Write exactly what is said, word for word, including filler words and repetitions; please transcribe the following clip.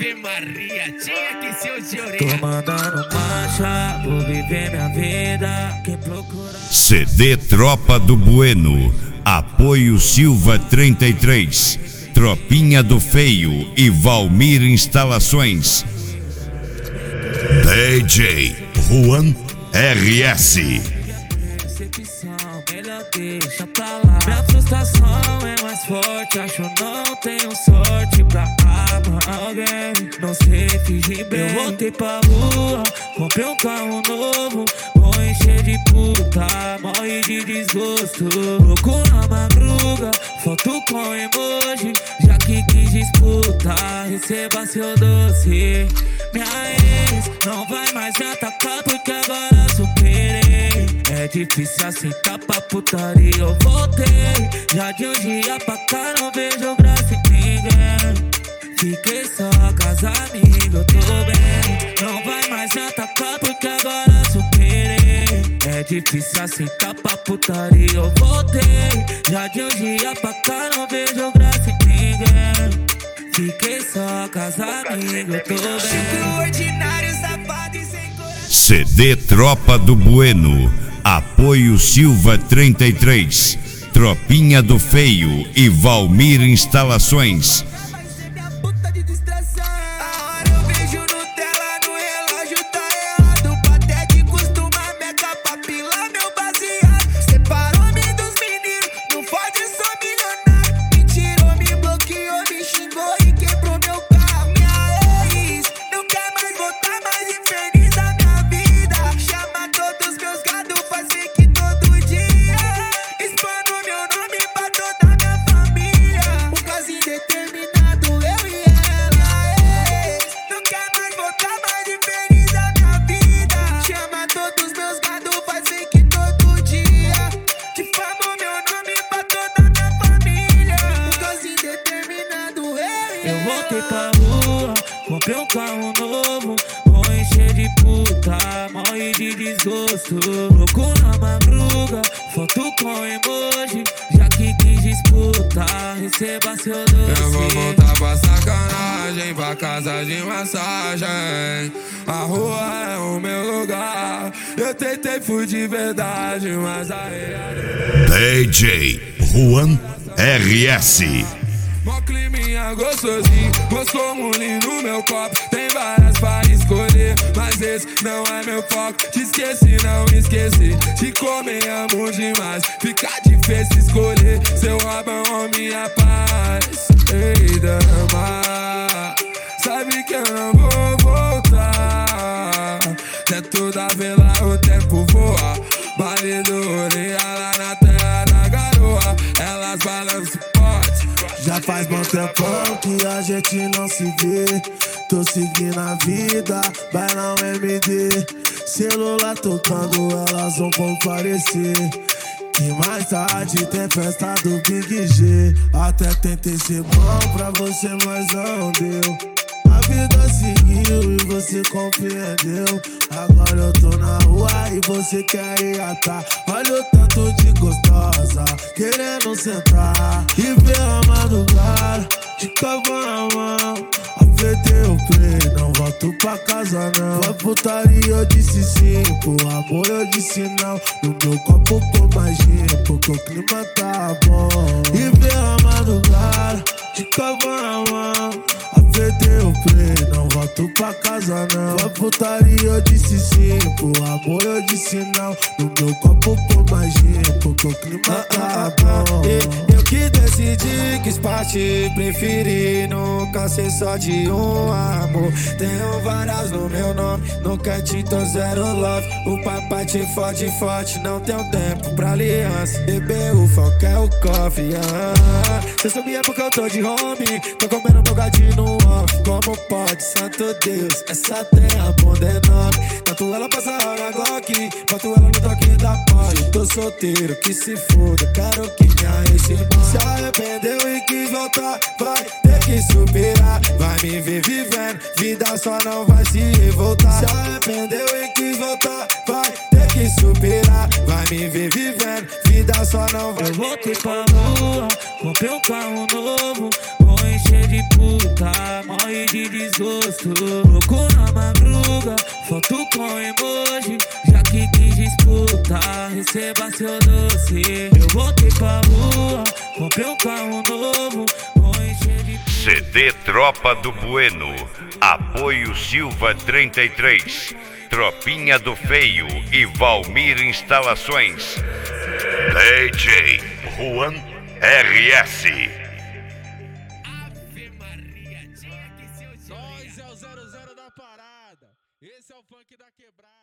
Ave Maria, tinha que ser o de orelha. Tô mandando marcha, vou viver minha vida. Quem procura C D Tropa do Bueno, apoio Silva trinta e três, Tropinha do Feio e Valmir Instalações. D J Juan R S. Melhor deixa pra lá. Minha frustração é mais forte. Acho não tenho sorte pra amar alguém. Não sei fingir bem. Eu voltei pra rua, comprei um carro novo. Vou encher de puta, morre de desgosto. Louco na madruga, foto com emoji. Já que quis disputar, receba seu doce. Minha ex não vai mais me atacar porque agora superei. É difícil aceitar pra putaria, eu voltei. Já de um dia pra cá não vejo graça em ninguém. Fiquei só com as amigas, eu tô bem. Não vai mais me atacar porque agora superei. É difícil aceitar pra putaria, eu voltei. Já de um dia pra cá não vejo graça em ninguém. Fiquei só com as amigas, eu tô bem. Chico ordinário, safado e sem coração. C D Tropa do Bueno, apoio Silva trinta e três, Tropinha do Feio e Valmir Instalações. Eu voltei pra rua, comprei um carro novo. Vou encher de puta, morre de desgosto. Louco na madruga, foto com emoji. Já que quis disputar, receba seu doce. Eu vou voltar pra sacanagem, pra casa de massagem. A rua é o meu lugar. Eu tentei, fui de verdade, mas aí... D J Juan R S. Mó climinha gostosinho, moscomulim no meu copo. Tem várias pra escolher, mas esse não é meu foco. Te esqueci, não esqueci, te comer amo demais. Fica difícil escolher, seu rabão ou minha paz. Ei, dama, sabe que eu não vou voltar. Tento dar vela, o tempo voa. Vale do orelha lá na terra da garoa. Elas balançam forte. Já faz bom tempão que a gente não se vê. Tô seguindo a vida, vai na U M D. Celular tocando, elas vão comparecer. Que mais tarde tem festa do Big G. Até tentei ser bom pra você, mas não deu. A vida seguiu e você compreendeu. Agora eu tô na rua e você quer ir atrás. Olha o tanto de gostosa querendo sentar e ver a madrugada de copo na mão. Apertei o play, não volto pra casa não. Pra putaria eu disse sim, por amor eu disse não. No meu copo por mais gin, porque o clima tá bom. E ver a madrugada de copo na mão. Apertei o play, não volto pra casa não. Pra putaria eu disse sim, por amor eu disse não. No meu copo por mais gin, porque o clima tá bom. Eu que decidi, quis partir, preferi nunca ser só de um amor. Tenho várias no meu nome, nunca te tô zero love. O papai te fode forte, não tenho tempo pra aliança. Bebê, o foco é o coffee, ah. Cê sabia porque eu tô de home, tô comendo meu gatinho no off. Como pode, santo Deus, essa tem a bunda enorme. Tanto ela passa a Glock, quanto ela no toque da pole. Tô solteiro, que se foda, quero que minha ex se arrependeu e quis voltar, vai ter que superar. Vai me ver vivendo, vida só não vai se revoltar. Se arrependeu e quis voltar, vai ter que que superar. Vai me ver vivendo, vida só não vai. Eu voltei pra rua, comprei um carro novo, vou encher de puta, morre de desgosto. Louco na madruga, foto com emoji, já que quis disputar, receba seu doce. Eu voltei pra rua, comprei um carro novo, vou encher de puta. C D Tropa do Bueno, apoio Silva trinta e três, Tropinha do Feio e Valmir Instalações. D J Juan R S. Nós é o zero zero da parada. Esse é o funk da quebrada.